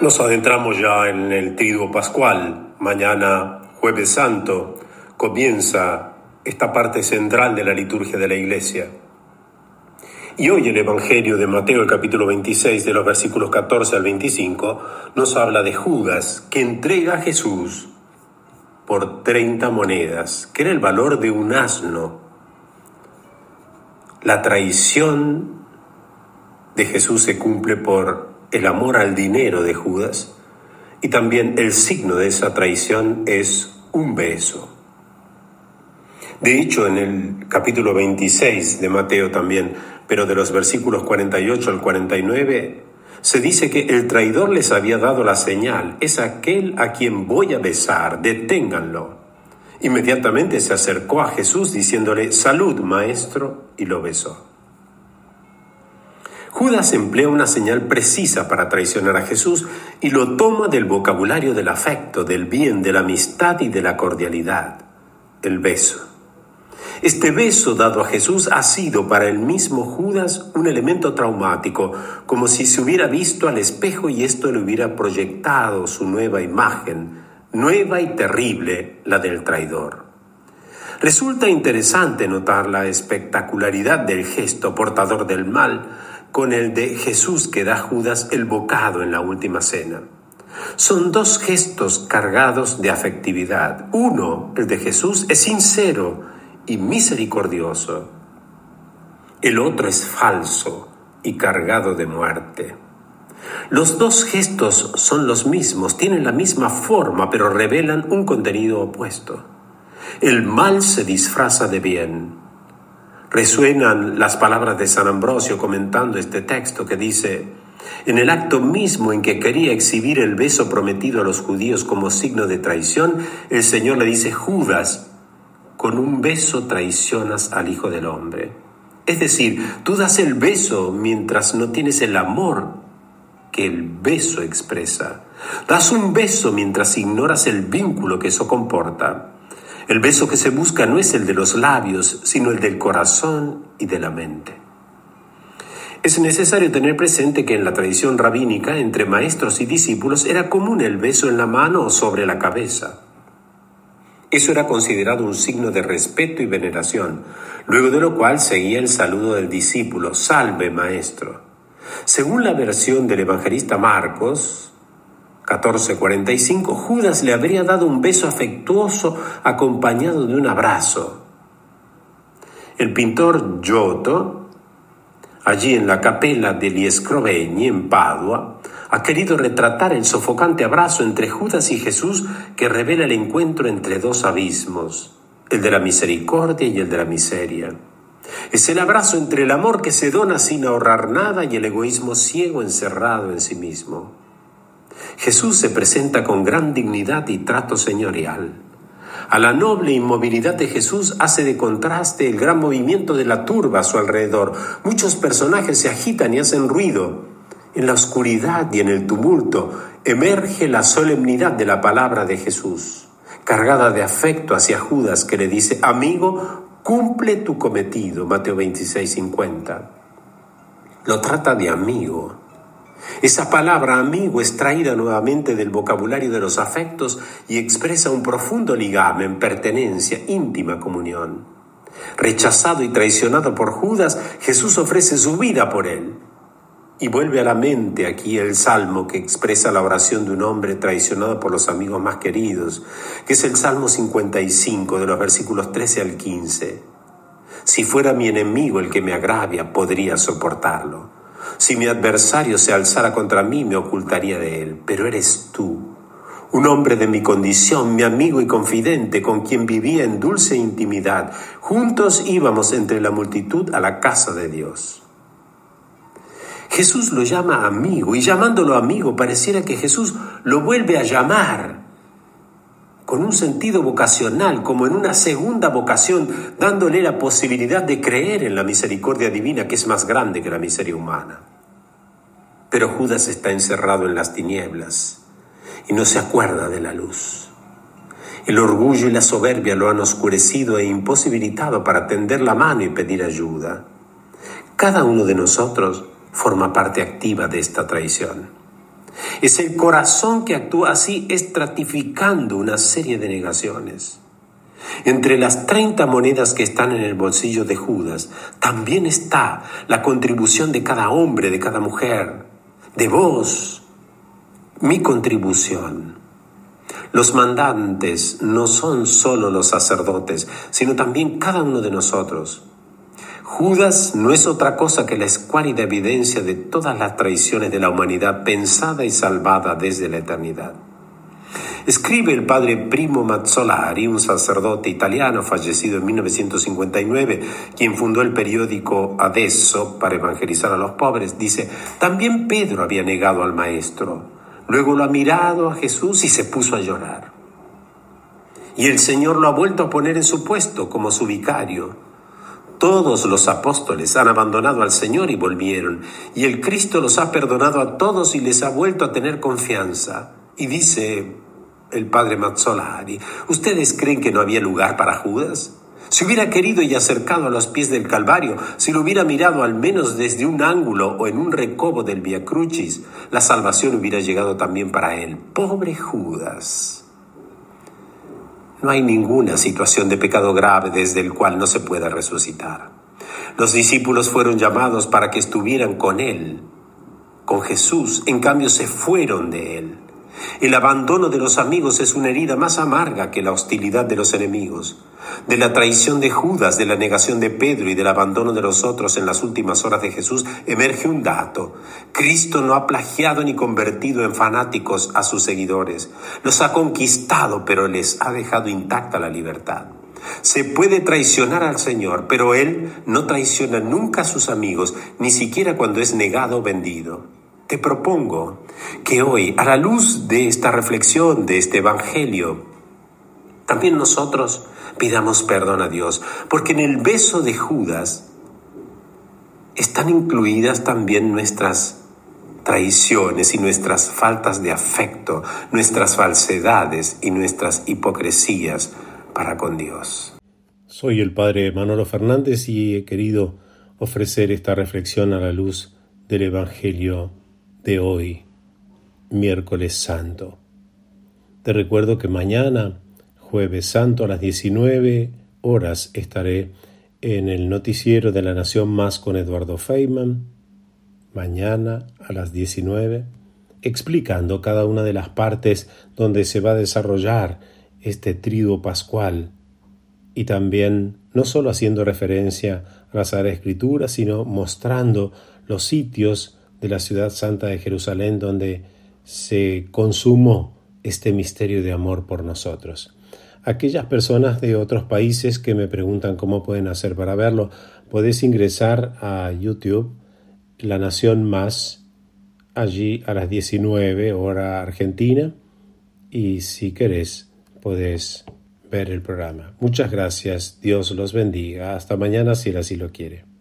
Nos adentramos ya en el Triduo Pascual. Mañana, Jueves Santo, comienza esta parte central de la liturgia de la Iglesia. Y hoy el Evangelio de Mateo, el capítulo 26, de los versículos 14 al 25, nos habla de Judas, que entrega a Jesús por 30 monedas, que era el valor de un asno. La traición de Jesús se cumple por el amor al dinero de Judas, y también el signo de esa traición es un beso. De hecho, en el capítulo 26 de Mateo también, pero de los versículos 48 al 49, se dice que el traidor les había dado la señal: es aquel a quien voy a besar, deténganlo. Inmediatamente se acercó a Jesús diciéndole: salud, maestro, y lo besó. Judas emplea una señal precisa para traicionar a Jesús y lo toma del vocabulario del afecto, del bien, de la amistad y de la cordialidad: el beso. Este beso dado a Jesús ha sido para el mismo Judas un elemento traumático, como si se hubiera visto al espejo y esto le hubiera proyectado su nueva imagen, nueva y terrible, la del traidor. Resulta interesante notar la espectacularidad del gesto portador del mal con el de Jesús que da a Judas el bocado en la última cena. Son dos gestos cargados de afectividad. Uno, el de Jesús, es sincero y misericordioso. El otro es falso y cargado de muerte. Los dos gestos son los mismos, tienen la misma forma, pero revelan un contenido opuesto. El mal se disfraza de bien. Resuenan las palabras de San Ambrosio comentando este texto que dice: en el acto mismo en que quería exhibir el beso prometido a los judíos como signo de traición, el Señor le dice: Judas, con un beso traicionas al Hijo del Hombre. Es decir, tú das el beso mientras no tienes el amor que el beso expresa. Das un beso mientras ignoras el vínculo que eso comporta. El beso que se busca no es el de los labios, sino el del corazón y de la mente. Es necesario tener presente que en la tradición rabínica, entre maestros y discípulos, era común el beso en la mano o sobre la cabeza. Eso era considerado un signo de respeto y veneración, luego de lo cual seguía el saludo del discípulo: salve, maestro. Según la versión del evangelista Marcos 14:45, Judas le habría dado un beso afectuoso acompañado de un abrazo. El pintor Giotto, allí en la Capella degli Scrovegni en Padua, ha querido retratar el sofocante abrazo entre Judas y Jesús que revela el encuentro entre dos abismos, el de la misericordia y el de la miseria. Es el abrazo entre el amor que se dona sin ahorrar nada y el egoísmo ciego encerrado en sí mismo. Jesús se presenta con gran dignidad y trato señorial. A la noble inmovilidad de Jesús hace de contraste el gran movimiento de la turba a su alrededor. Muchos personajes se agitan y hacen ruido. En la oscuridad y en el tumulto emerge la solemnidad de la palabra de Jesús, cargada de afecto hacia Judas, que le dice: amigo, cumple tu cometido. Mateo 26:50. Lo trata de amigo. Esa palabra amigo es traída nuevamente del vocabulario de los afectos y expresa un profundo ligamen, pertenencia, íntima comunión. Rechazado y traicionado por Judas, Jesús ofrece su vida por él. Y vuelve a la mente aquí el salmo que expresa la oración de un hombre traicionado por los amigos más queridos, que es el Salmo 55, de los versículos 13 al 15. Si fuera mi enemigo el que me agravia, podría soportarlo. Si mi adversario se alzara contra mí, me ocultaría de él. Pero eres tú, un hombre de mi condición, mi amigo y confidente, con quien vivía en dulce intimidad. Juntos íbamos entre la multitud a la casa de Dios. Jesús lo llama amigo, y llamándolo amigo pareciera que Jesús lo vuelve a llamar con un sentido vocacional, como en una segunda vocación, dándole la posibilidad de creer en la misericordia divina, que es más grande que la miseria humana. Pero Judas está encerrado en las tinieblas y no se acuerda de la luz. El orgullo y la soberbia lo han oscurecido e imposibilitado para tender la mano y pedir ayuda. Cada uno de nosotros forma parte activa de esta traición. Es el corazón que actúa así, estratificando una serie de negaciones. Entre las 30 monedas que están en el bolsillo de Judas, también está la contribución de cada hombre, de cada mujer, de vos, mi contribución. Los mandantes no son solo los sacerdotes, sino también cada uno de nosotros. Judas no es otra cosa que la escuálida evidencia de todas las traiciones de la humanidad pensada y salvada desde la eternidad. Escribe el padre Primo Mazzolari, un sacerdote italiano fallecido en 1959, quien fundó el periódico Adesso para evangelizar a los pobres. Dice: también Pedro había negado al Maestro. Luego lo ha mirado a Jesús y se puso a llorar. Y el Señor lo ha vuelto a poner en su puesto como su vicario. Todos los apóstoles han abandonado al Señor y volvieron, y el Cristo los ha perdonado a todos y les ha vuelto a tener confianza. Y dice el padre Mazzolari: ¿ustedes creen que no había lugar para Judas? Si hubiera querido y acercado a los pies del Calvario, si lo hubiera mirado al menos desde un ángulo o en un recodo del Via Crucis, la salvación hubiera llegado también para él. ¡Pobre Judas! No hay ninguna situación de pecado grave desde el cual no se pueda resucitar. Los discípulos fueron llamados para que estuvieran con él, con Jesús. En cambio, se fueron de él. El abandono de los amigos es una herida más amarga que la hostilidad de los enemigos. De la traición de Judas, de la negación de Pedro y del abandono de los otros en las últimas horas de Jesús emerge un dato: Cristo no ha plagiado ni convertido en fanáticos a sus seguidores. Los ha conquistado, pero les ha dejado intacta la libertad. Se puede traicionar al Señor, pero Él no traiciona nunca a sus amigos, ni siquiera cuando es negado o vendido. Te propongo que hoy, a la luz de esta reflexión, de este Evangelio, también nosotros pidamos perdón a Dios, porque en el beso de Judas están incluidas también nuestras traiciones y nuestras faltas de afecto, nuestras falsedades y nuestras hipocresías para con Dios. Soy el padre Manolo Fernández y he querido ofrecer esta reflexión a la luz del Evangelio de hoy, miércoles santo. Te recuerdo que mañana, Jueves Santo, a las 19 horas, estaré en el noticiero de La Nación Más con Eduardo Feynman, mañana a las 19, explicando cada una de las partes donde se va a desarrollar este triduo pascual, y también no solo haciendo referencia a la Sagrada Escritura, sino mostrando los sitios de la ciudad santa de Jerusalén donde se consumó este misterio de amor por nosotros. Aquellas personas de otros países que me preguntan cómo pueden hacer para verlo, podés ingresar a YouTube, La Nación Más, allí a las 19 hora argentina, y si querés podés ver el programa. Muchas gracias, Dios los bendiga. Hasta mañana si Él así lo quiere.